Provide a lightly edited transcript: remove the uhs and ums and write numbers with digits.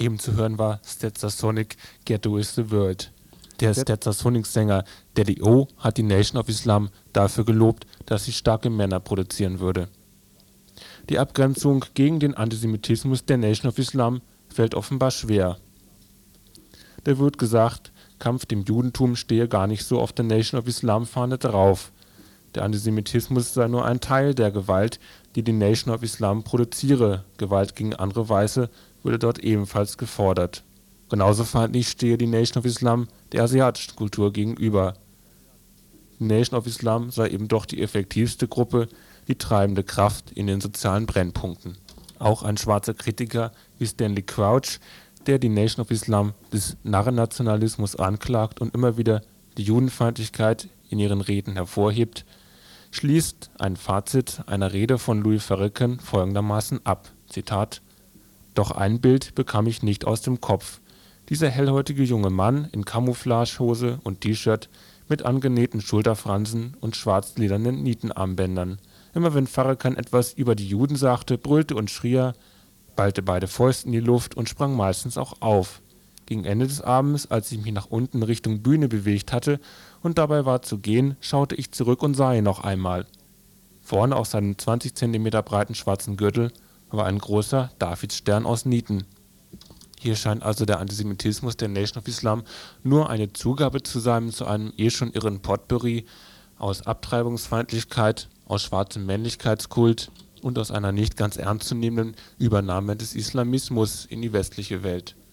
Eben zu hören war Stetsasonic, Ghetto is the World. Der Stetsasonic-Sänger Daddy O hat die Nation of Islam dafür gelobt, dass sie starke Männer produzieren würde. Die Abgrenzung gegen den Antisemitismus der Nation of Islam fällt offenbar schwer. Da wird gesagt, Kampf dem Judentum stehe gar nicht so auf der Nation of Islam Fahne drauf. Der Antisemitismus sei nur ein Teil der Gewalt, die die Nation of Islam produziere. Gewalt gegen andere Weiße würde dort ebenfalls gefordert. Genauso feindlich stehe die Nation of Islam der asiatischen Kultur gegenüber. Die Nation of Islam sei eben doch die effektivste Gruppe, die treibende Kraft in den sozialen Brennpunkten. Auch ein schwarzer Kritiker wie Stanley Crouch, der die Nation of Islam des Narrennationalismus anklagt und immer wieder die Judenfeindlichkeit in ihren Reden hervorhebt, schließt ein Fazit einer Rede von Louis Farrakhan folgendermaßen ab, Zitat: Doch ein Bild bekam ich nicht aus dem Kopf. Dieser hellhäutige junge Mann in Camouflagehose und T-Shirt mit angenähten Schulterfransen und schwarzledernen Nietenarmbändern. Immer wenn Farrakhan etwas über die Juden sagte, brüllte und schrie er, ballte beide Fäuste in die Luft und sprang meistens auch auf. Gegen Ende des Abends, als ich mich nach unten Richtung Bühne bewegt hatte und dabei war zu gehen, schaute ich zurück und sah ihn noch einmal. Vorne auf seinem 20 cm breiten schwarzen Gürtel war ein großer Davidsstern aus Nieten. Hier scheint also der Antisemitismus der Nation of Islam nur eine Zugabe zu sein zu einem schon irren Potpourri aus Abtreibungsfeindlichkeit, aus schwarzem Männlichkeitskult und aus einer nicht ganz ernstzunehmenden Übernahme des Islamismus in die westliche Welt.